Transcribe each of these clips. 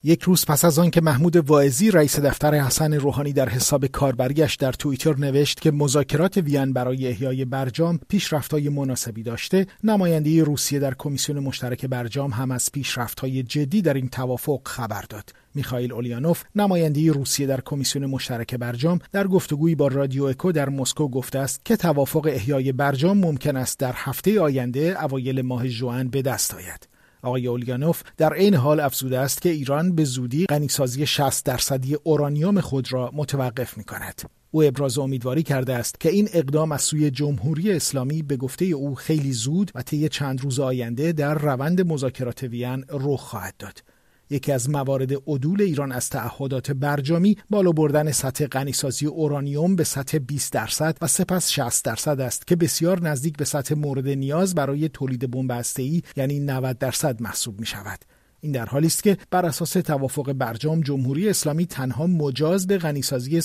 یک روز پس از آن که محمود واعظی رئیس دفتر حسن روحانی در حساب کاربریش در توییتر نوشت که مذاکرات وین برای احیای برجام پیشرفت‌های مناسبی داشته، نماینده روسیه در کمیسیون مشترک برجام هم از پیشرفت‌های جدی در این توافق خبر داد. میخائیل اولیانوف، نماینده روسیه در کمیسیون مشترک برجام، در گفتگویی با رادیو اکو در مسکو گفته است که توافق احیای برجام ممکن است در هفته آینده اوایل ماه ژوئن به دست آید. آقای اولیانوف در این حال افزوده است که ایران به زودی غنیسازی 60% اورانیوم خود را متوقف می‌کند. او ابراز امیدواری کرده است که این اقدام از سوی جمهوری اسلامی به گفته او خیلی زود و طی چند روز آینده در روند مذاکرات وین رخ خواهد داد. یکی از موارد عدول ایران از تعهدات برجامی بالا بردن سطح غنیسازی اورانیوم به سطح 20% و سپس 60% است که بسیار نزدیک به سطح مورد نیاز برای تولید بمب هسته‌ای یعنی 90% محسوب می شود. این در حالی است که بر اساس توافق برجام جمهوری اسلامی تنها مجاز به غنیسازی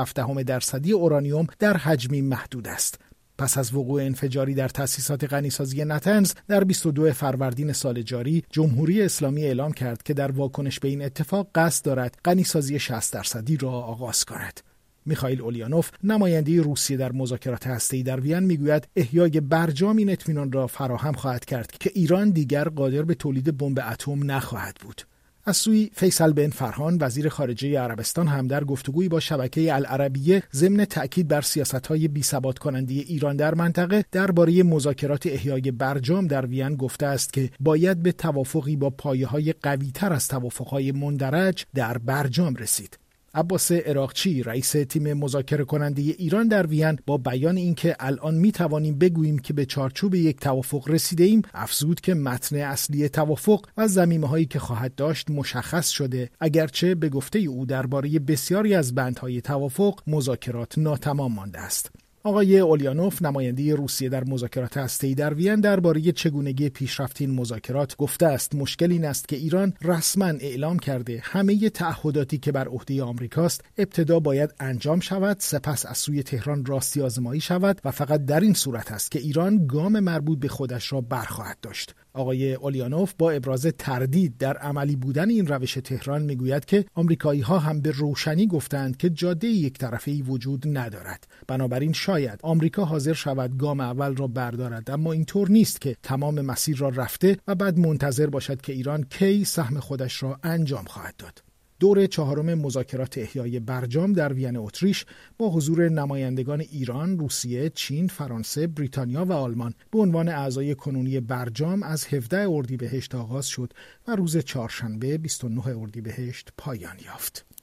3.7% اورانیوم در حجمی محدود است. پس از وقوع انفجاری در تأسیسات غنیسازی نتنز در 22 فروردین سال جاری، جمهوری اسلامی اعلام کرد که در واکنش به این اتفاق قصد دارد غنیسازی 60% را آغاز کند. میخائیل اولیانوف، نماینده روسیه در مذاکرات هسته‌ای در وین، میگوید احیای برجام این اطمینان را فراهم خواهد کرد که ایران دیگر قادر به تولید بمب اتم نخواهد بود. از سوی فیصل بن فرهان، وزیر خارجه عربستان، هم در گفتگویی با شبکه العربیه ضمن تأکید بر سیاست‌های بی‌ثبات کننده ایران در منطقه درباره مذاکرات احیای برجام در وین گفته است که باید به توافقی با پایه‌های قوی‌تر از توافق‌های مندرج در برجام رسید. عباس عراقچی، رئیس تیم مذاکره کننده ایران در وین، با بیان اینکه الان می توانیم بگوییم که به چارچوب یک توافق رسیده ایم، افزود که متن اصلی توافق و ضمیمه‌هایی که خواهد داشت مشخص شده، اگرچه به گفته او درباره بسیاری از بندهای توافق مذاکرات ناتمام مانده است. آقای اولیانوف، نماینده روسیه در مذاکرات هسته‌ای در وین، درباره چگونگی پیشرفت این مذاکرات گفته است مشکل این است که ایران رسما اعلام کرده همه تعهداتی که بر عهده آمریکاست ابتدا باید انجام شود، سپس از سوی تهران راستی آزمایی شود و فقط در این صورت است که ایران گام مربوط به خودش را برخواهد داشت. آقای اولیانوف با ابراز تردید در عملی بودن این روش تهران میگوید که آمریکایی‌ها هم به روشنی گفتند که جاده یک طرفه‌ای وجود ندارد. بنابراین شاید آمریکا حاضر شود گام اول را بردارد، اما اینطور نیست که تمام مسیر را رفته و بعد منتظر باشد که ایران کی سهم خودش را انجام خواهد داد. دور چهارم مذاکرات احیای برجام در وین اتریش با حضور نمایندگان ایران، روسیه، چین، فرانسه، بریتانیا و آلمان به عنوان اعضای کنونی برجام از 17 اردیبهشت آغاز شد و روز چهارشنبه 29 اردیبهشت پایان یافت.